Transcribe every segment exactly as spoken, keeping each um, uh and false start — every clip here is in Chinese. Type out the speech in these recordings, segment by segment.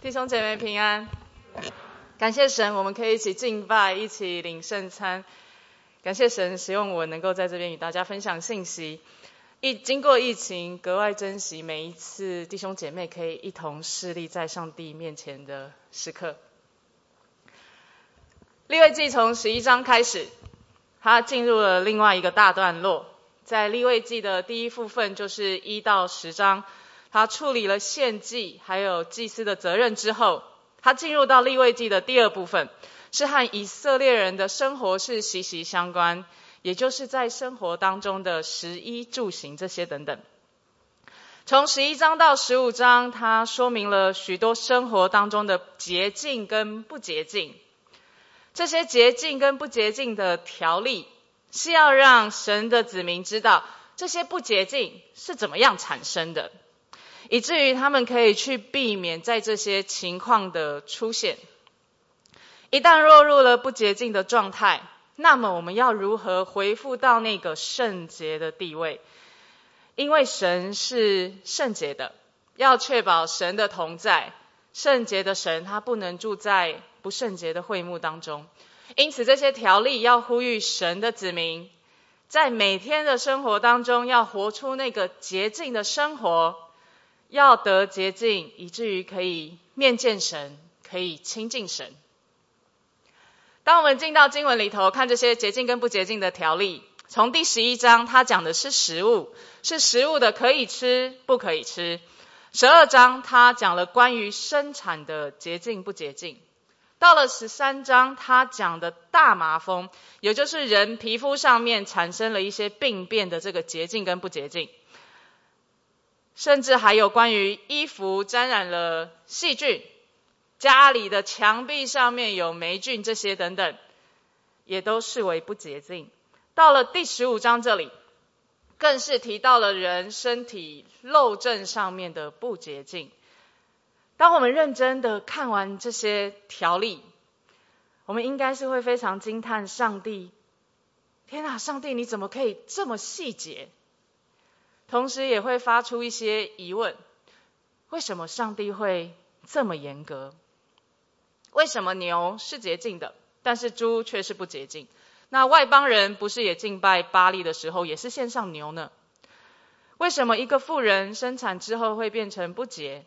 弟兄姐妹平安，感谢神，我们可以一起敬拜，一起领圣餐。感谢神使用我能够在这边与大家分享信息。疫经过疫情，格外珍惜每一次弟兄姐妹可以一同侍立在上帝面前的时刻。利未记从十一章开始，它进入了另外一个大段落。在利未记的第一部分就是一到十章，他处理了献祭还有祭司的责任之后，他进入到利未记的第二部分，是和以色列人的生活是息息相关，也就是在生活当中的食衣住行这些等等。从十一章到十五章，他说明了许多生活当中的洁净跟不洁净。这些洁净跟不洁净的条例，是要让神的子民知道这些不洁净是怎么样产生的，以至于他们可以去避免在这些情况的出现。一旦落入了不洁净的状态，那么我们要如何恢复到那个圣洁的地位？因为神是圣洁的，要确保神的同在，圣洁的神他不能住在不圣洁的会幕当中。因此这些条例要呼吁神的子民，在每天的生活当中要活出那个洁净的生活，要得洁净，以至于可以面见神，可以亲近神。当我们进到经文里头看这些洁净跟不洁净的条例，从第十一章它讲的是食物，是食物的可以吃不可以吃。十二章它讲了关于生产的洁净不洁净。到了十三章它讲的大麻风，也就是人皮肤上面产生了一些病变的这个洁净跟不洁净。甚至还有关于衣服沾染了细菌，家里的墙壁上面有霉菌，这些等等也都视为不洁净。到了第十五章这里，更是提到了人身体肉症上面的不洁净。当我们认真的看完这些条例，我们应该是会非常惊叹上帝，天哪，上帝你怎么可以这么细节？同时也会发出一些疑问，为什么上帝会这么严格？为什么牛是洁净的，但是猪却是不洁净？那外邦人不是也敬拜巴力的时候也是献上牛呢？为什么一个妇人生产之后会变成不洁？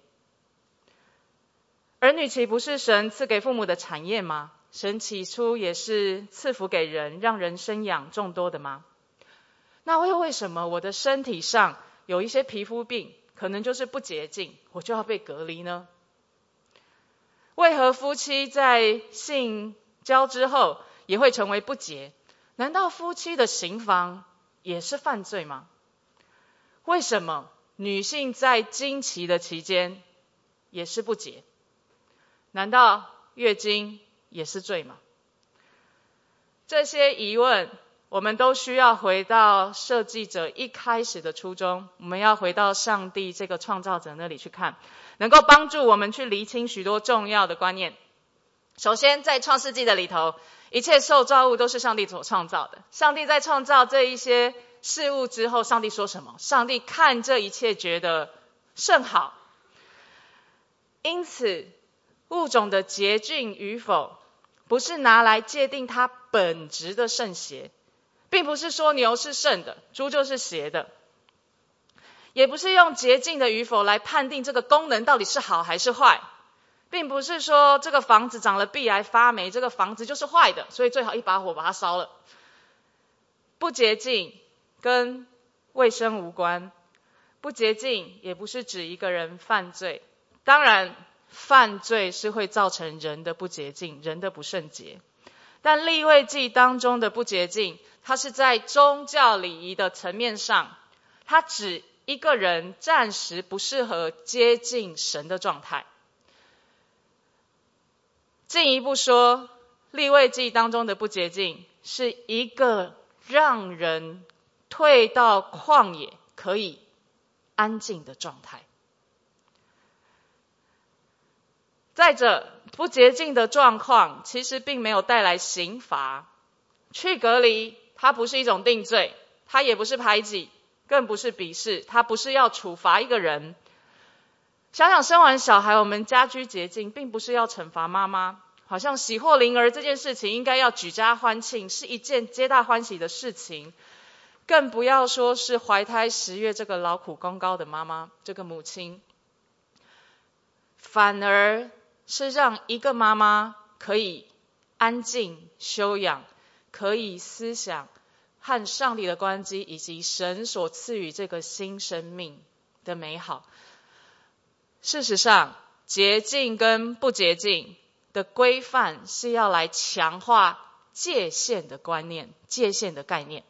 儿女岂不是神赐给父母的产业吗？神起初也是赐福给人，让人生养众多的吗？那为为什么我的身体上有一些皮肤病，可能就是不洁净，我就要被隔离呢？为何夫妻在性交之后也会成为不洁？难道夫妻的行房也是犯罪吗？为什么女性在经期的期间也是不洁？难道月经也是罪吗？这些疑问我们都需要回到设计者一开始的初衷，我们要回到上帝这个创造者那里去看，能够帮助我们去厘清许多重要的观念。首先在创世纪的里头，一切受造物都是上帝所创造的。上帝在创造这一些事物之后，上帝说什么？上帝看这一切觉得甚好。因此物种的洁净与否，不是拿来界定它本质的圣邪，并不是说牛是圣的，猪就是邪的，也不是用洁净的与否来判定这个功能到底是好还是坏，并不是说这个房子长了壁癌发霉，这个房子就是坏的，所以最好一把火把它烧了。不洁净跟卫生无关，不洁净也不是指一个人犯罪，当然犯罪是会造成人的不洁净，人的不圣洁。但利未记当中的不洁净，它是在宗教礼仪的层面上，它指一个人暂时不适合接近神的状态。进一步说，利未记当中的不洁净是一个让人退到旷野可以安静的状态。再者，不洁净的状况其实并没有带来刑罚，去隔离它不是一种定罪，它也不是排挤，更不是鄙视，它不是要处罚一个人。 想想生完小孩，我们家居洁净，并不是要惩罚妈妈，好像喜获麟儿这件事情应该要举家欢庆，是一件皆大欢喜的事情，更不要说是怀胎十月这个劳苦功高的妈妈，这个母亲，反而是让一个妈妈可以安静休养，可以思想和上帝的关系，以及神所赐予这个新生命的美好。事实上，洁净跟不洁净的规范是要来强化界限的观念、界限的概念。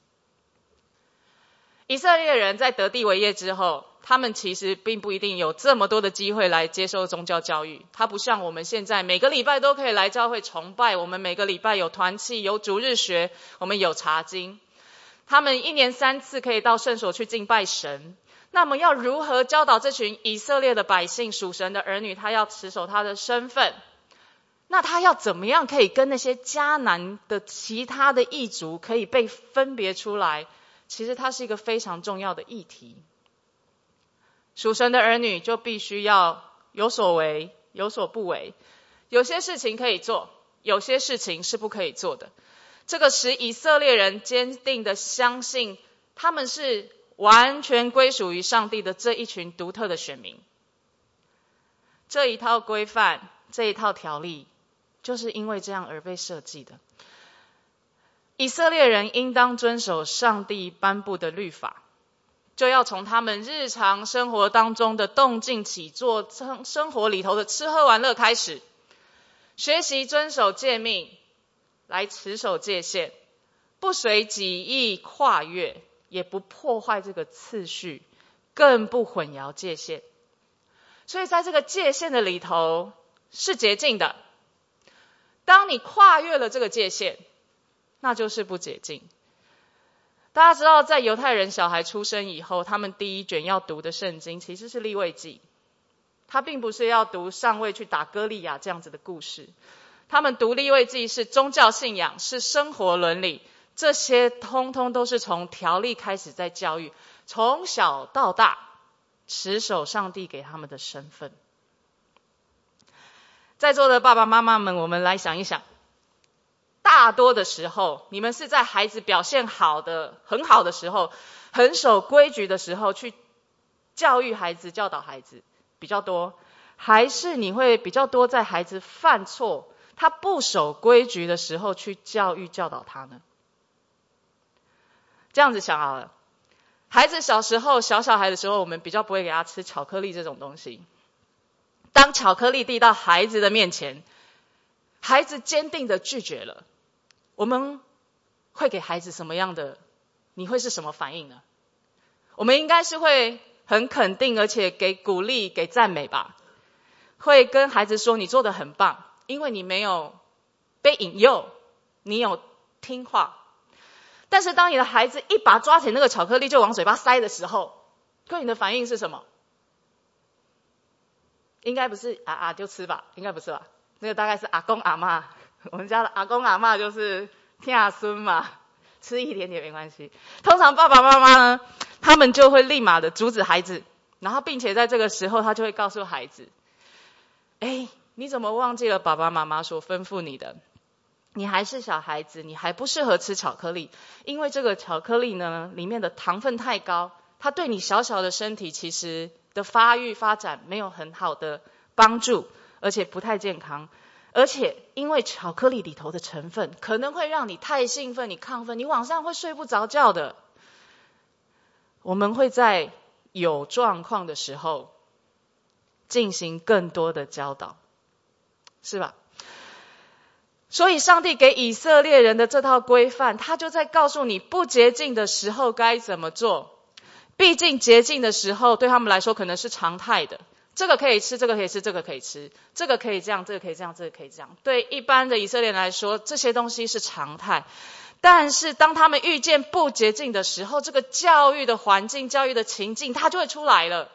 以色列人在得地为业之后，他们其实并不一定有这么多的机会来接受宗教教育。它不像我们现在每个礼拜都可以来教会崇拜，我们每个礼拜有团契，有主日学，我们有查经。他们一年三次可以到圣所去敬拜神。那么要如何教导这群以色列的百姓，属神的儿女，他要持守他的身份？那他要怎么样可以跟那些迦南的其他的异族可以被分别出来？其实它是一个非常重要的议题。属神的儿女就必须要有所为，有所不为。有些事情可以做，有些事情是不可以做的。这个使以色列人坚定的相信，他们是完全归属于上帝的这一群独特的选民。这一套规范，这一套条例，就是因为这样而被设计的。以色列人应当遵守上帝颁布的律法，就要从他们日常生活当中的动静起坐，生活里头的吃喝玩乐开始，学习遵守诫命，来持守界限，不随己意跨越，也不破坏这个次序，更不混淆界限。所以在这个界限的里头是洁净的，当你跨越了这个界限，那就是不洁净。大家知道，在犹太人小孩出生以后，他们第一卷要读的圣经其实是利未记，他并不是要读上位去打歌利亚这样子的故事。他们读利未记是宗教信仰，是生活伦理，这些通通都是从条例开始在教育，从小到大持守上帝给他们的身份。在座的爸爸妈妈们，我们来想一想，大多的时候，你们是在孩子表现好的、很好的时候，很守规矩的时候去教育孩子、教导孩子比较多，还是你会比较多在孩子犯错、他不守规矩的时候去教育、教导他呢？这样子想好了，孩子小时候、小小孩的时候，我们比较不会给他吃巧克力这种东西。当巧克力递到孩子的面前，孩子坚定的拒绝了，我们会给孩子什么样的？你会是什么反应呢？我们应该是会很肯定，而且给鼓励、给赞美吧。会跟孩子说你做得很棒，因为你没有被引诱，你有听话。但是当你的孩子一把抓起那个巧克力就往嘴巴塞的时候，对你的反应是什么？应该不是啊啊就吃吧，应该不是吧？那个大概是阿公阿嬷，我们家的阿公阿嬷就是听阿孙嘛，吃一点点没关系。通常爸爸妈妈呢，他们就会立马的阻止孩子，然后并且在这个时候他就会告诉孩子，哎，你怎么忘记了爸爸妈妈所吩咐你的？你还是小孩子，你还不适合吃巧克力，因为这个巧克力呢，里面的糖分太高，它对你小小的身体其实的发育发展没有很好的帮助，而且不太健康。而且因为巧克力里头的成分可能会让你太兴奋，你亢奋，你晚上会睡不着觉的。我们会在有状况的时候进行更多的教导，是吧？所以上帝给以色列人的这套规范，他就在告诉你不洁净的时候该怎么做。毕竟洁净的时候对他们来说可能是常态的，这个可以吃，这个可以吃，这个可以吃，这个可以这样，这个可以这样，这个可以这样。对一般的以色列人来说，这些东西是常态。但是当他们遇见不洁净的时候，这个教育的环境、教育的情境，它就会出来了。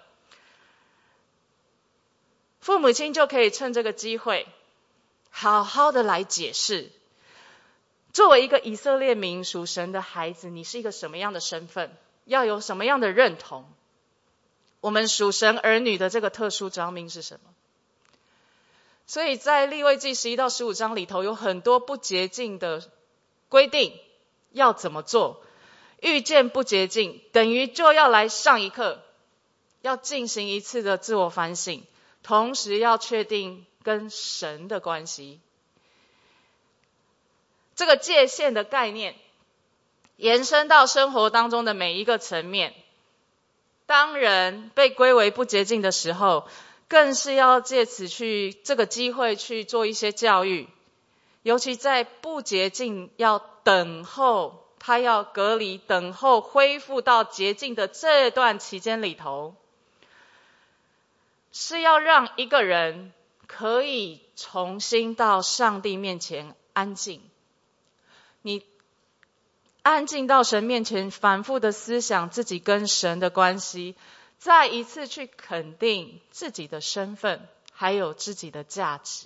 父母亲就可以趁这个机会好好的来解释，作为一个以色列民属神的孩子，你是一个什么样的身份，要有什么样的认同。 我们属神儿女的这个特殊召命是什么。所以在利未记十一到十五章里头有很多不洁净的规定要怎么做，遇见不洁净等于就要来上一课，要进行一次的自我反省，同时要确定跟神的关系。这个界限的概念延伸到生活当中的每一个层面，当人被归为不洁净的时候，更是要借此去这个机会去做一些教育，尤其在不洁净要等候，他要隔离等候恢复到洁净的这段期间里头，是要让一个人可以重新到上帝面前安静。你安静到神面前，反复的思想自己跟神的关系，再一次去肯定自己的身份，还有自己的价值。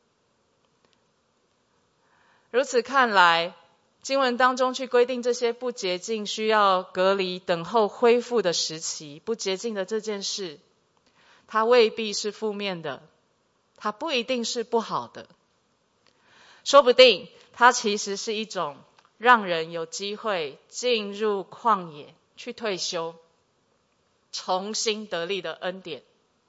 如此看来，经文当中去规定这些不洁净需要隔离等候恢复的时期，不洁净的这件事，它未必是负面的，它不一定是不好的，说不定它其实是一种让人有机会进入旷野去退休，重新得力的恩典。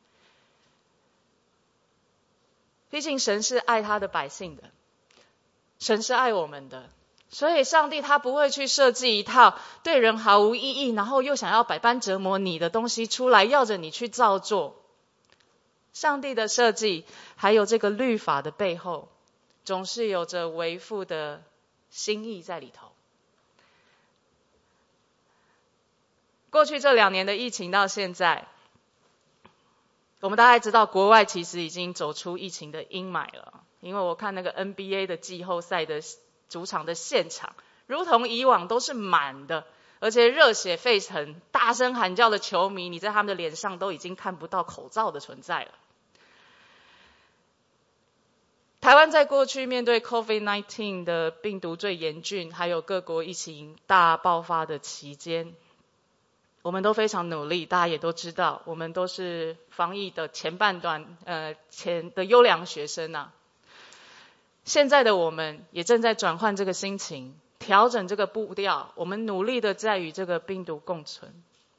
毕竟神是爱他的百姓的，神是爱我们的，所以上帝他不会去设计一套对人毫无意义，然后又想要百般折磨你的东西出来，要着你去照做。上帝的设计还有这个律法的背后，总是有着为父的心意在里头。过去这两年的疫情到现在，我们大概知道国外其实已经走出疫情的阴霾了。因为我看那个 N B A 的季后赛的主场的现场，如同以往都是满的，而且热血沸腾，大声喊叫的球迷，你在他们的脸上都已经看不到口罩的存在了。台湾在过去面对 COVID 十九 的病毒最严峻，还有各国疫情大爆发的期间，我们都非常努力，大家也都知道，我们都是防疫的前半段呃前的优良学生啊。现在的我们也正在转换这个心情，调整这个步调，我们努力的在与这个病毒共存。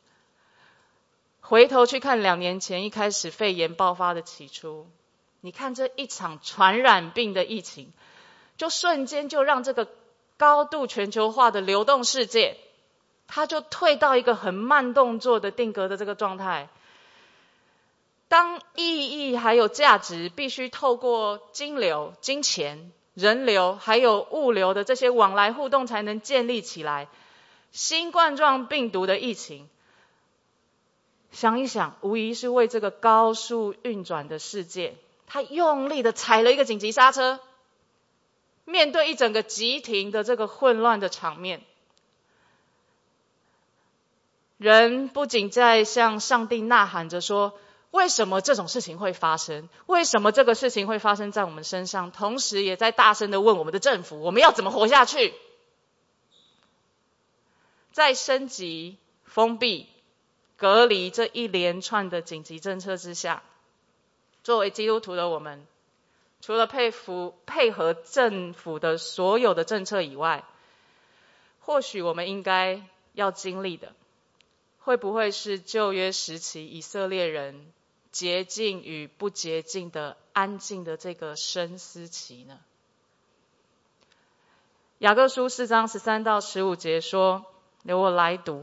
回头去看两年前一开始肺炎爆发的起初，你看这一场传染病的疫情，就瞬间就让这个高度全球化的流动世界，它就退到一个很慢动作的定格的这个状态。当意义还有价值必须透过金流、金钱、人流还有物流的这些往来互动才能建立起来，新冠状病毒的疫情，想一想，无疑是为这个高速运转的世界，他用力的踩了一个紧急刹车。面对一整个急停的这个混乱的场面，人不仅在向上帝呐喊着说，为什么这种事情会发生？为什么这个事情会发生在我们身上？同时也在大声的问我们的政府，我们要怎么活下去？在升级、封闭、隔离这一连串的紧急政策之下，作为基督徒的我们，除了配服配合政府的所有的政策以外，或许我们应该要经历的，会不会是旧约时期以色列人洁净与不洁净的安静的这个深思期呢？雅各书四章十三到十五节说，由我来读。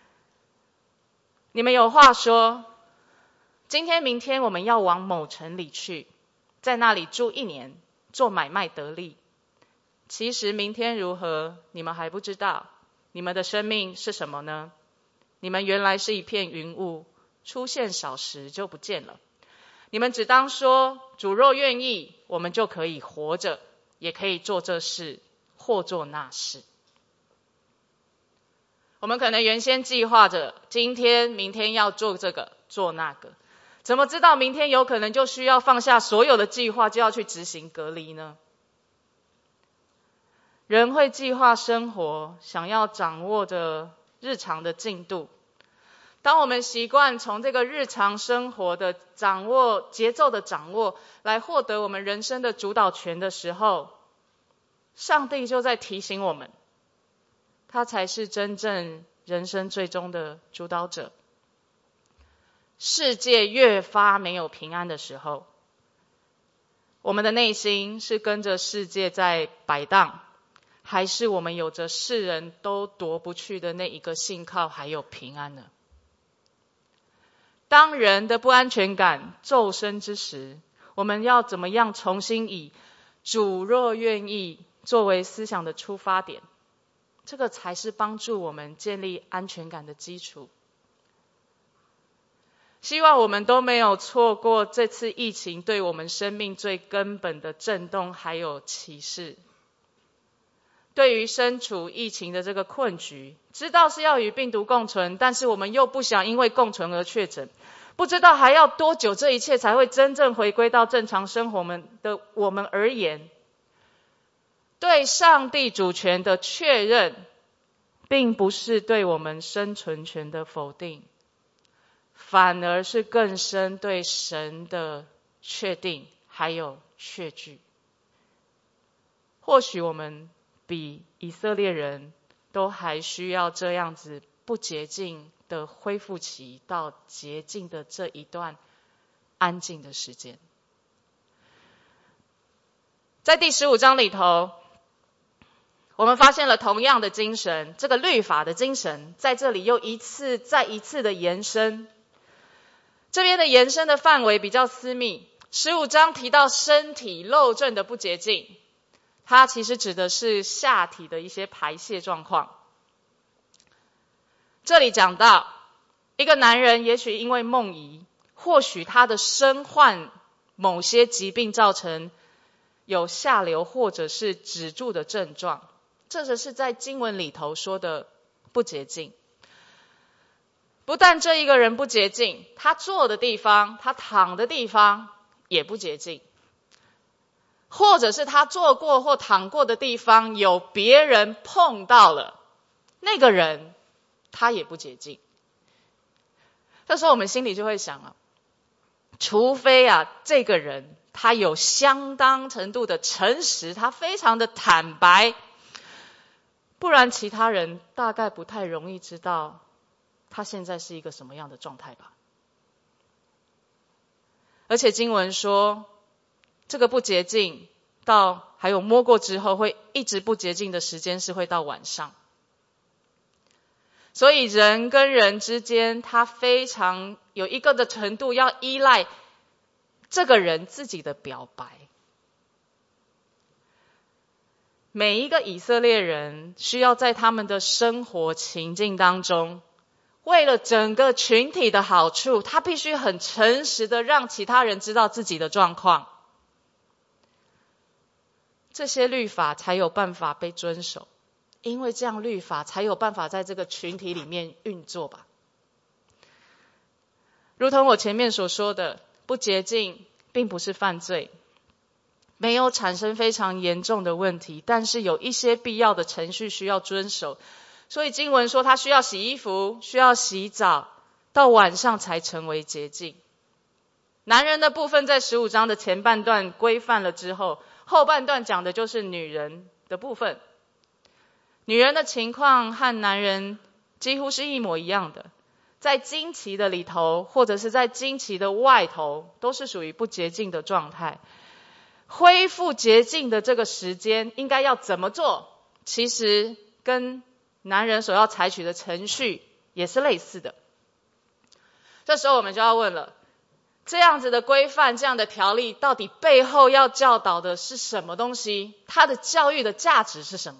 你们有话说，今天明天我们要往某城里去，在那里住一年，做买卖得利。其实明天如何，你们还不知道。你们的生命是什么呢？你们原来是一片云雾，出现少时就不见了。你们只当说，主若愿意，我们就可以活着，也可以做这事，或做那事。我们可能原先计划着，今天、明天要做这个，做那个。怎么知道明天有可能就需要放下所有的计划，就要去执行隔离呢？人会计划生活，想要掌握着日常的进度， 当我们习惯从这个日常生活的掌握、节奏的掌握，来获得我们人生的主导权的时候，上帝就在提醒我们，他才是真正人生最终的主导者。世界越发没有平安的时候，我们的内心是跟着世界在摆荡，还是我们有着世人都夺不去的那一个信靠还有平安呢？当人的不安全感骤升之时，我们要怎么样重新以主若愿意作为思想的出发点？这个才是帮助我们建立安全感的基础。希望我们都没有错过这次疫情对我们生命最根本的震动还有启示。对于身处疫情的这个困局，知道是要与病毒共存，但是我们又不想因为共存而确诊，不知道还要多久这一切才会真正回归到正常生活们的我们而言，对上帝主权的确认，并不是对我们生存权的否定，反而是更深对神的确定还有确据。或许我们比以色列人都还需要这样子不洁净的恢复期到洁净的这一段安静的时间。在第十五章里头，我们发现了同样的精神，这个律法的精神在这里又一次再一次的延伸。这边的延伸的范围比较私密，十五章提到身体漏症的不洁净，它其实指的是下体的一些排泄状况。这里讲到一个男人也许因为梦遗，或许他的身患某些疾病造成有下流或者是止住的症状，这就是在经文里头说的不洁净。不但这一个人不洁净，他坐的地方，他躺的地方也不洁净，或者是他坐过或躺过的地方有别人碰到了，那个人他也不洁净。这时候我们心里就会想啊，除非啊这个人他有相当程度的诚实，他非常的坦白，不然其他人大概不太容易知道他现在是一个什么样的状态吧。而且经文说，这个不洁净到还有摸过之后会一直不洁净的时间是会到晚上。所以人跟人之间，他非常有一个的程度要依赖这个人自己的表白。每一个以色列人需要在他们的生活情境当中，为了整个群体的好处，他必须很诚实的让其他人知道自己的状况，这些律法才有办法被遵守，因为这样律法才有办法在这个群体里面运作吧。如同我前面所说的，不洁净并不是犯罪，没有产生非常严重的问题，但是有一些必要的程序需要遵守。所以经文说他需要洗衣服，需要洗澡，到晚上才成为洁净。男人的部分在十五章的前半段规范了之后，后半段讲的就是女人的部分。女人的情况和男人几乎是一模一样的，在经期的里头或者是在经期的外头都是属于不洁净的状态。恢复洁净的这个时间应该要怎么做，其实跟男人所要采取的程序也是类似的。这时候我们就要问了，这样子的规范，这样的条例，到底背后要教导的是什么东西？它的教育的价值是什么？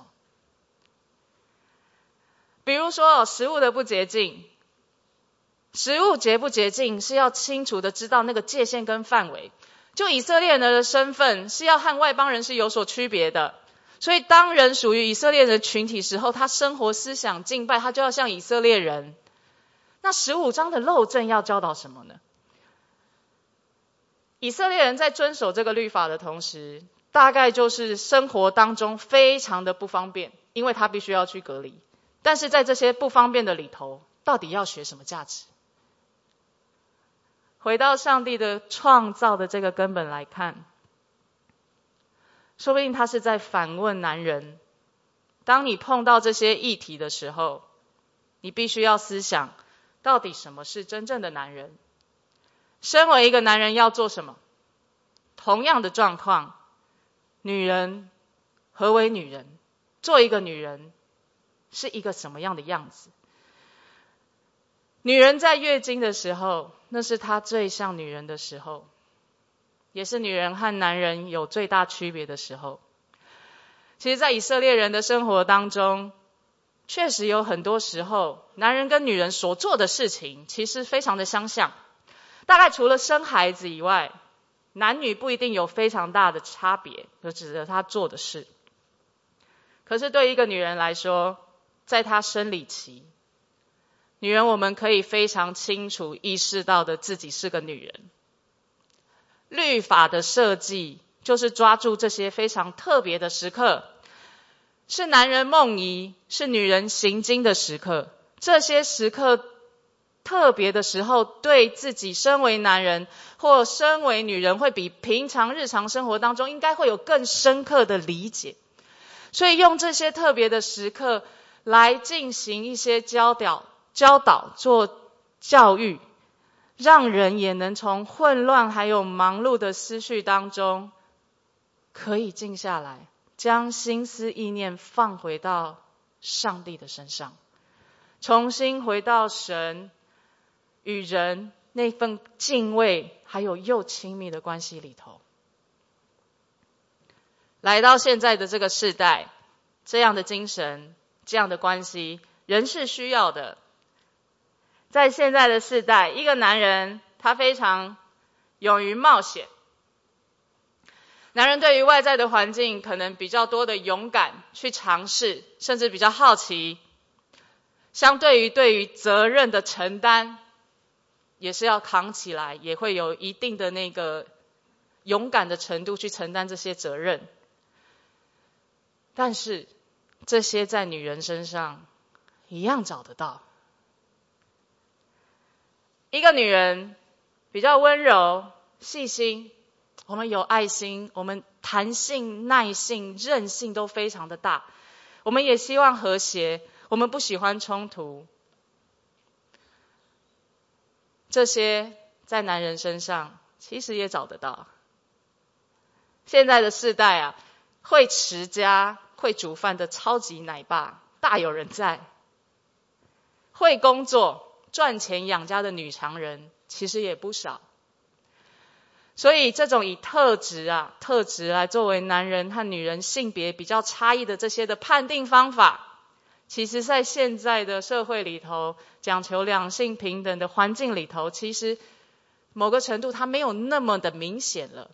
比如说食物的不洁净，食物洁不洁净是要清楚的知道那个界限跟范围。就以色列人的身份是要和外邦人是有所区别的，所以当人属于以色列人的群体时候，他生活思想敬拜他就要像以色列人。那十五章的漏证要教导什么呢？以色列人在遵守这个律法的同时，大概就是生活当中非常的不方便，因为他必须要去隔离。但是在这些不方便的里头，到底要学什么价值？ 回到上帝的创造的这个根本来看，说不定他是在反问男人，当你碰到这些议题的时候，你必须要思想，到底什么是真正的男人？身为一个男人要做什么？同样的状况，女人，何为女人？做一个女人是一个什么样的样子？女人在月经的时候，那是她最像女人的时候，也是女人和男人有最大区别的时候。其实在以色列人的生活当中，确实有很多时候，男人跟女人所做的事情其实非常的相像。大概除了生孩子以外，男女不一定有非常大的差别，就指着他做的事。可是对一个女人来说，在她生理期，女人我们可以非常清楚意识到的自己是个女人。律法的设计就是抓住这些非常特别的时刻，是男人梦遗，是女人行经的时刻。这些时刻特别的时候，对自己身为男人或身为女人，会比平常日常生活当中应该会有更深刻的理解。所以用这些特别的时刻来进行一些教导、教导做教育，让人也能从混乱还有忙碌的思绪当中可以静下来，将心思意念放回到上帝的身上，重新回到神与人那份敬畏还有又亲密的关系里头。来到现在的这个世代，这样的精神，这样的关系，人是需要的。在现在的世代，一个男人他非常勇于冒险，男人对于外在的环境可能比较多的勇敢去尝试，甚至比较好奇，相对于对于责任的承担也是要扛起来，也会有一定的那个勇敢的程度去承担这些责任。但是这些在女人身上一样找得到。一个女人比较温柔细心，我们有爱心，我们弹性耐性韧性都非常的大，我们也希望和谐，我们不喜欢冲突。这些在男人身上其实也找得到。现在的世代啊，会持家会煮饭的超级奶爸大有人在，会工作赚钱养家的女强人其实也不少。所以这种以特质啊特质来作为男人和女人性别比较差异的这些的判定方法，其实在现在的社会里头，讲求两性平等的环境里头，其实某个程度它没有那么的明显了。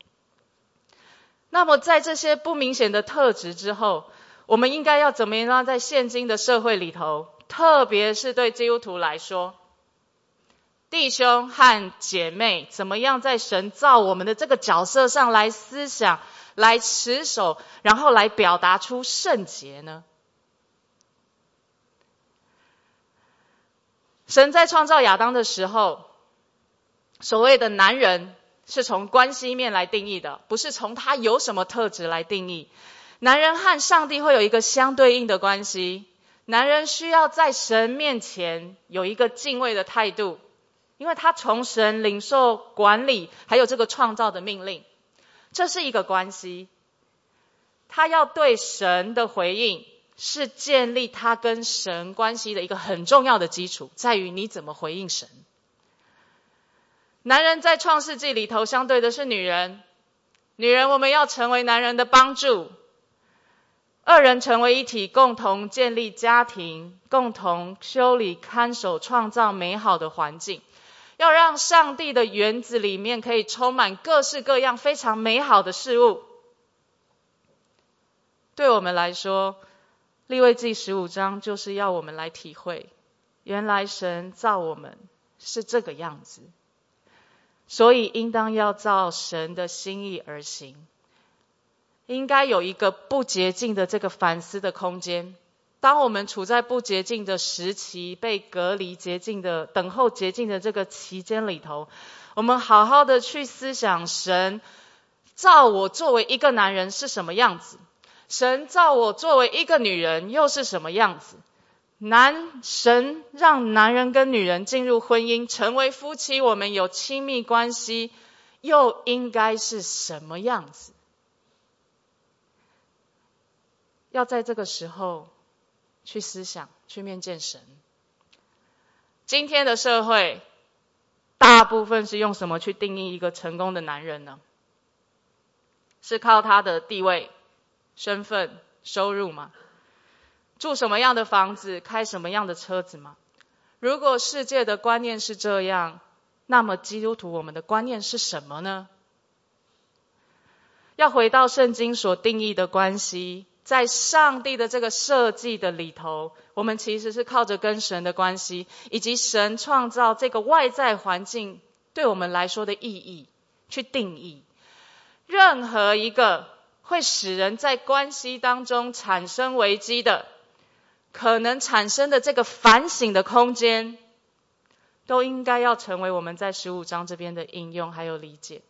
那么在这些不明显的特质之后，我们应该要怎么样在现今的社会里头，特别是对基督徒来说，弟兄和姐妹怎么样在神造我们的这个角色上来思想，来持守，然后来表达出圣洁呢？神在创造亚当的时候，所谓的男人是从关系面来定义的，不是从他有什么特质来定义。男人和上帝会有一个相对应的关系，男人需要在神面前有一个敬畏的态度，因为他从神领受管理还有这个创造的命令，这是一个关系。他要对神的回应是建立他跟神关系的一个很重要的基础，在于你怎么回应神。男人在创世纪里头相对的是女人，女人我们要成为男人的帮助，二人成为一体，共同建立家庭，共同修理看守创造美好的环境，要让上帝的园子里面可以充满各式各样非常美好的事物。对我们来说，利未记十五章就是要我们来体会，原来神造我们是这个样子，所以应当要照神的心意而行，应该有一个不洁净的这个反思的空间， 当我们处在不洁净的时期，被隔离洁净的等候洁净的这个期间里头，我们好好的去思想，神造我作为一个男人是什么样子，神造我作为一个女人又是什么样子，男神让男人跟女人进入婚姻，成为夫妻，我们有亲密关系，又应该是什么样子？要在这个时候去思想，去面见神。今天的社会大部分是用什么去定义一个成功的男人呢？是靠他的地位、身份、收入吗？住什么样的房子，开什么样的车子吗？如果世界的观念是这样，那么基督徒我们的观念是什么呢？要回到圣经所定义的关系，在上帝的这个设计的里头，我们其实是靠着跟神的关系，以及神创造这个外在环境对我们来说的意义去定义。任何一个会使人在关系当中产生危机的，可能产生的这个反省的空间，都应该要成为我们在十五章这边的应用还有理解。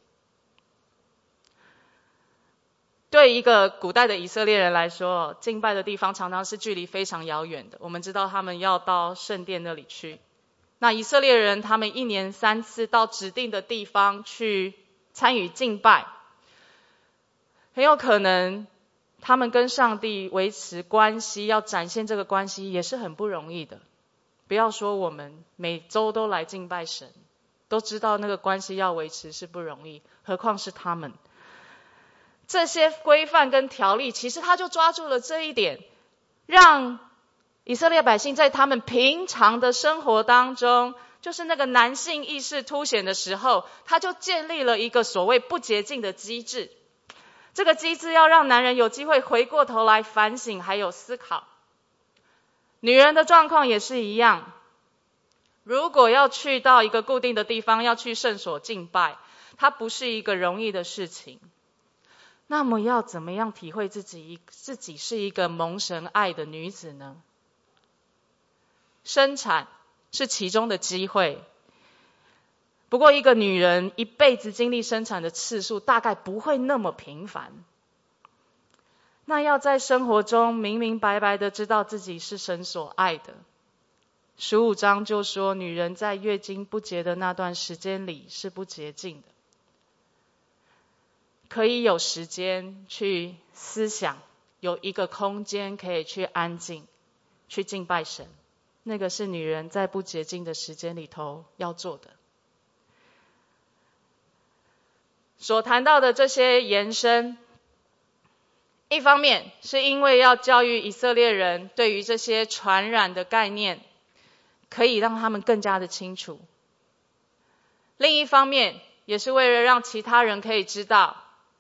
对一个古代的以色列人来说，敬拜的地方常常是距离非常遥远的。我们知道他们要到圣殿那里去，那以色列人他们一年三次到指定的地方去参与敬拜，很有可能他们跟上帝维持关系，要展现这个关系也是很不容易的。不要说我们每周都来敬拜神，都知道那个关系要维持是不容易，何况是他们。这些规范跟条例，其实他就抓住了这一点，让以色列百姓在他们平常的生活当中，就是那个男性意识凸显的时候，他就建立了一个所谓不洁净的机制。这个机制要让男人有机会回过头来反省还有思考。女人的状况也是一样，如果要去到一个固定的地方，要去圣所敬拜，它不是一个容易的事情。那么要怎么样体会自己自己是一个蒙神爱的女子呢？生产是其中的机会，不过一个女人一辈子经历生产的次数大概不会那么频繁。那要在生活中明明白白的知道自己是神所爱的。十五章就说，女人在月经不洁的那段时间里是不洁净的。可以有时间去思想，有一个空间可以去安静，去敬拜神。那个是女人在不洁净的时间里头要做的。所谈到的这些延伸，一方面是因为要教育以色列人对于这些传染的概念，可以让他们更加的清楚。另一方面也是为了让其他人可以知道，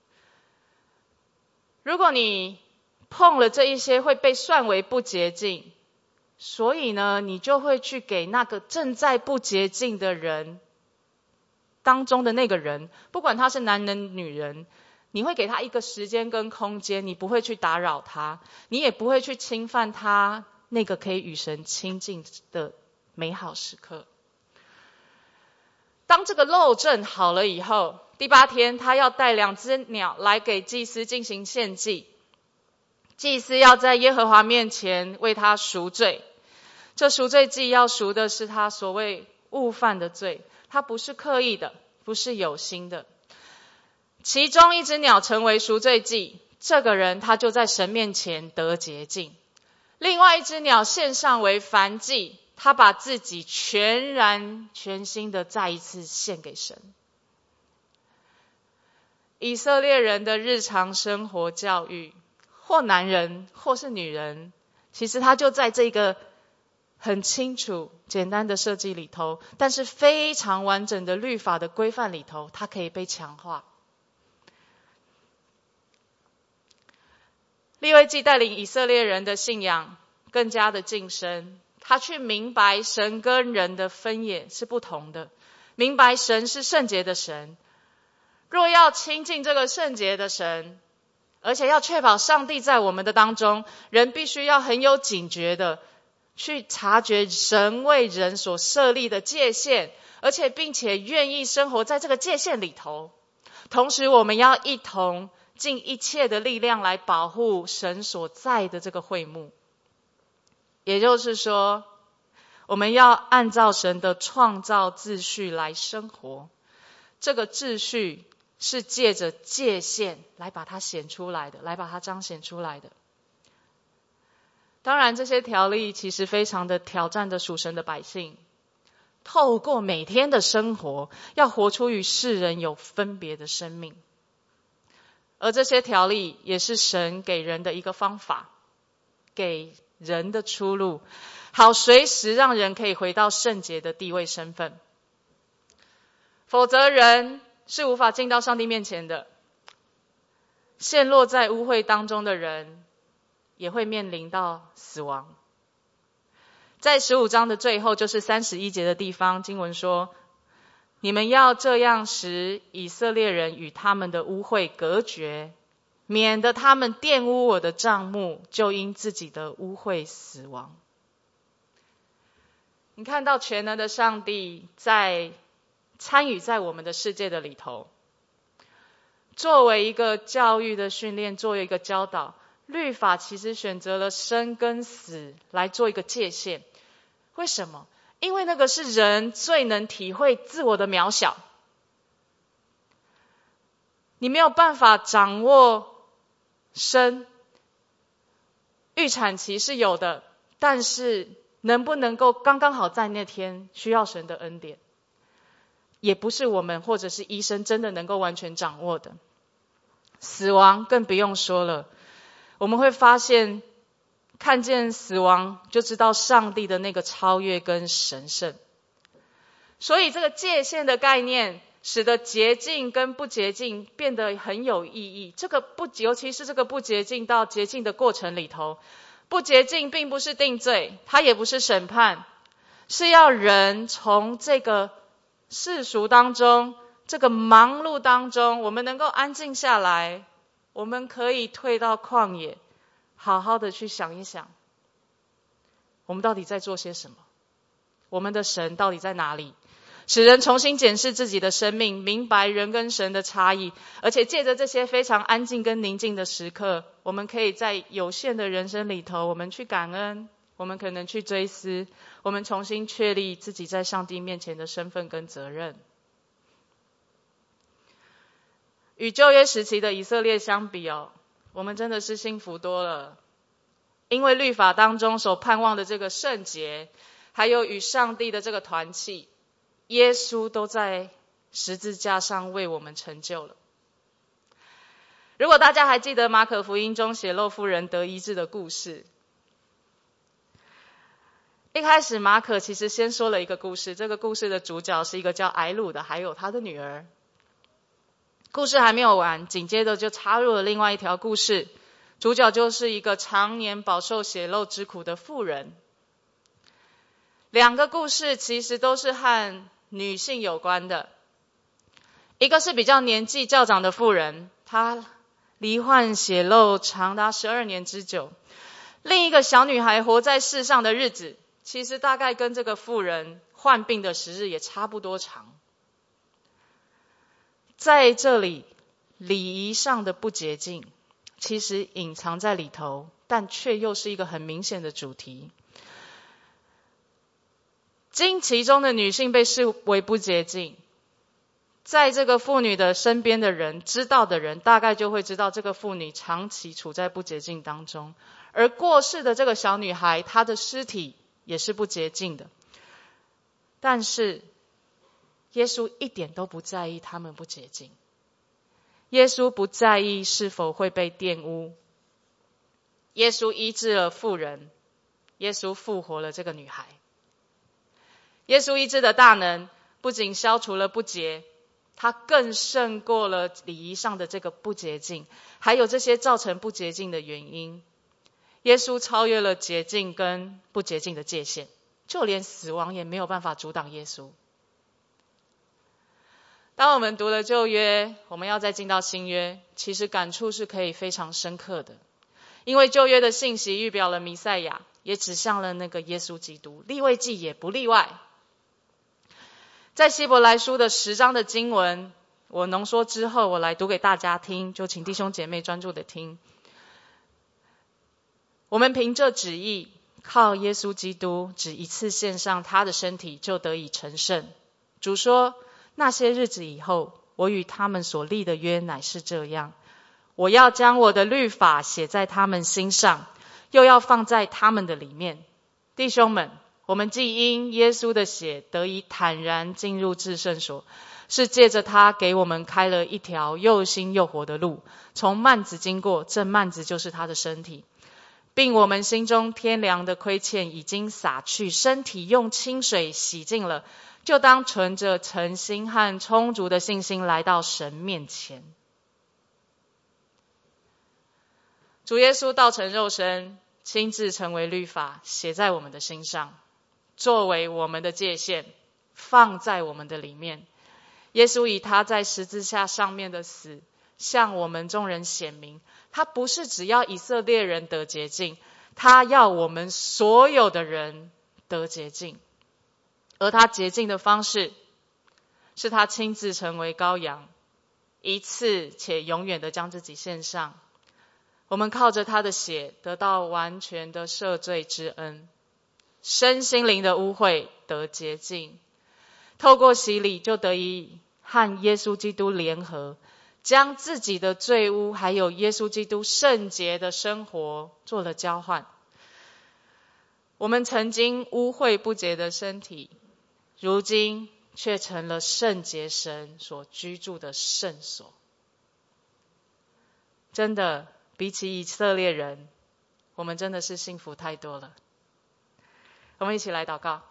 如果你碰了这一些会被算为不洁净，所以呢，你就会去给那个正在不洁净的人当中的那个人，不管他是男人女人，你会给他一个时间跟空间，你不会去打扰他，你也不会去侵犯他那个可以与神亲近的美好时刻。当这个漏症好了以后，第八天他要带两只鸟来给祭司进行献祭，祭司要在耶和华面前为他赎罪。这赎罪祭要赎的是他所谓误犯的罪，他不是刻意的，不是有心的。其中一只鸟成为赎罪祭，这个人他就在神面前得洁净。另外一只鸟献上为燔祭，他把自己全然全心的再一次献给神。以色列人的日常生活教育，或男人或是女人，其实他就在这个很清楚简单的设计里头，但是非常完整的律法的规范里头，它可以被强化。利未记带领以色列人的信仰更加的晋升，他去明白神跟人的分野是不同的，明白神是圣洁的神。若要亲近这个圣洁的神， 而且要确保上帝在我们的当中，人必须要很有警觉的去察觉神为人所设立的界限，而且并且愿意生活在这个界限里头。同时我们要一同尽一切的力量来保护神所在的这个会幕。也就是说，我们要按照神的创造秩序来生活，这个秩序是借着界限来把它显出来的，来把它彰显出来的。当然这些条例其实非常的挑战的属神的百姓，透过每天的生活要活出与世人有分别的生命。而这些条例也是神给人的一个方法，给人的出路，好随时让人可以回到圣洁的地位身份。否则人是无法进到上帝面前的。陷落在污秽当中的人也会面临到死亡。在十五章的最后，就是三十一节的地方，经文说，你们要这样使以色列人与他们的污秽隔绝，免得他们玷污我的帐幕，就因自己的污秽死亡。你看到全能的上帝在参与在我们的世界的里头，作为一个教育的训练，作为一个教导，律法其实选择了生跟死来做一个界限。为什么？因为那个是人最能体会自我的渺小。你没有办法掌握生，预产期是有的，但是能不能够刚刚好在那天，需要神的恩典，也不是我们或者是医生真的能够完全掌握的。死亡更不用说了，我们会发现看见死亡就知道上帝的那个超越跟神圣。所以这个界限的概念使得洁净跟不洁净变得很有意义。这个不，尤其是这个不洁净到洁净的过程里头，不洁净并不是定罪，它也不是审判，是要人从这个世俗当中，这个忙碌当中，我们能够安静下来，我们可以退到旷野，好好的去想一想，我们到底在做些什么？我们的神到底在哪里？使人重新检视自己的生命，明白人跟神的差异，而且借着这些非常安静跟宁静的时刻，我们可以在有限的人生里头，我们去感恩，我们可能去追思，我们重新确立自己在上帝面前的身份跟责任。与旧约时期的以色列相比哦，我们真的是幸福多了。因为律法当中所盼望的这个圣洁，还有与上帝的这个团契，耶稣都在十字架上为我们成就了。如果大家还记得马可福音中血漏妇人得医治的故事，一开始马可其实先说了一个故事，这个故事的主角是一个叫埃鲁的，还有他的女儿。故事还没有完，紧接着就插入了另外一条故事，主角就是一个常年饱受血漏之苦的妇人。两个故事其实都是和女性有关的，一个是比较年纪较长的妇人，她罹患血漏长达十二年之久。另一个小女孩活在世上的日子，其实大概跟这个妇人患病的时日也差不多长。在这里，礼仪上的不洁净其实隐藏在里头，但却又是一个很明显的主题。经期中的女性被视为不洁净，在这个妇女的身边的人，知道的人大概就会知道这个妇女长期处在不洁净当中。而过世的这个小女孩，她的尸体也是不洁净的。但是耶稣一点都不在意他们不洁净，耶稣不在意是否会被玷污。耶稣医治了妇人，耶稣复活了这个女孩。耶稣医治的大能不仅消除了不洁，它更胜过了礼仪上的这个不洁净，还有这些造成不洁净的原因。耶稣超越了洁净跟不洁净的界限，就连死亡也没有办法阻挡耶稣。 当我们读了旧约，我们要再进到新约，其实感触是可以非常深刻的。因为旧约的信息预表了弥赛亚，也指向了那个耶稣基督，利未记也不例外。在希伯来书的十章的经文，我浓缩之后，我来读给大家听，就请弟兄姐妹专注的听。我们凭着旨意，靠耶稣基督只一次献上他的身体，就得以成圣。主说，那些日子以后，我与他们所立的约乃是这样，我要将我的律法写在他们心上，又要放在他们的里面。弟兄们，我们既因耶稣的血得以坦然进入至圣所，是借着他给我们开了一条又新又活的路，从幔子经过，这幔子就是他的身体，并我们心中天良的亏欠已经洒去，身体用清水洗净了，就当存着诚心和充足的信心来到神面前。主耶稣道成肉身，亲自成为律法，写在我们的心上，作为我们的界限，放在我们的里面。耶稣以他在十字架上面的死，向我们众人显明，他不是只要以色列人得洁净，他要我们所有的人得洁净。而他洁净的方式，是他亲自成为羔羊，一次且永远的将自己献上。我们靠着他的血得到完全的赦罪之恩，身心灵的污秽得洁净，透过洗礼就得以和耶稣基督联合，将自己的罪污还有耶稣基督圣洁的生活做了交换。我们曾经污秽不洁的身体，如今却成了圣洁神所居住的圣所。真的，比起以色列人，我们真的是幸福太多了。我们一起来祷告。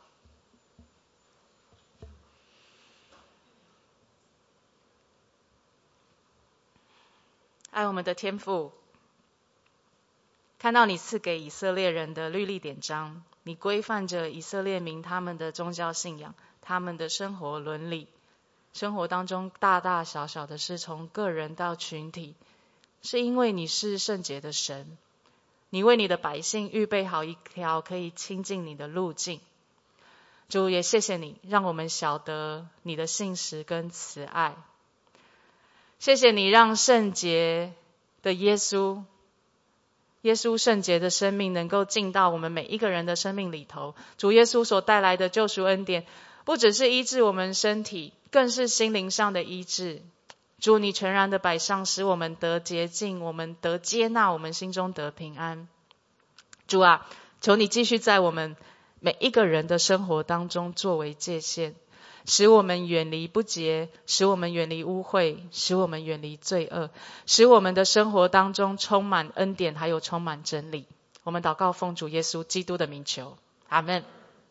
爱我们的天父，看到你赐给以色列人的律例典章，你规范着以色列民他们的宗教信仰，他们的生活伦理，生活当中大大小小的事，从个人到群体，是因为你是圣洁的神，你为你的百姓预备好一条可以亲近你的路径。主，也谢谢你让我们晓得你的信实跟慈爱，谢谢你让圣洁的耶稣耶稣圣洁的生命能够进到我们每一个人的生命里头。主耶稣所带来的救赎恩典，不只是医治我们身体，更是心灵上的医治。主，你全然的摆上，使我们得洁净，我们得接纳，我们心中得平安。主啊，求你继续在我们每一个人的生活当中作为界限，使我们远离不洁，使我们远离污秽，使我们远离罪恶，使我们的生活当中充满恩典，还有充满真理。我们祷告奉主耶稣基督的名求，阿们。